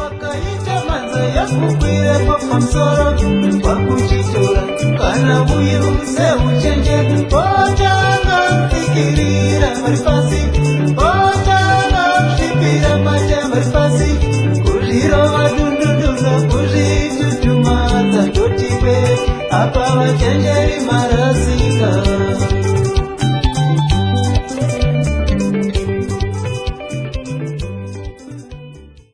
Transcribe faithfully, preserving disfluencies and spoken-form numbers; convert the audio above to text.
wakaita manza yakukwire papamusoro pakuchitora kana uyiruse uchenje otanga fikirira vari pasi otanga svipira mate vari pasi kuzvirova dundudunga kuzvitutumadza totipe apa vachenjeri marasika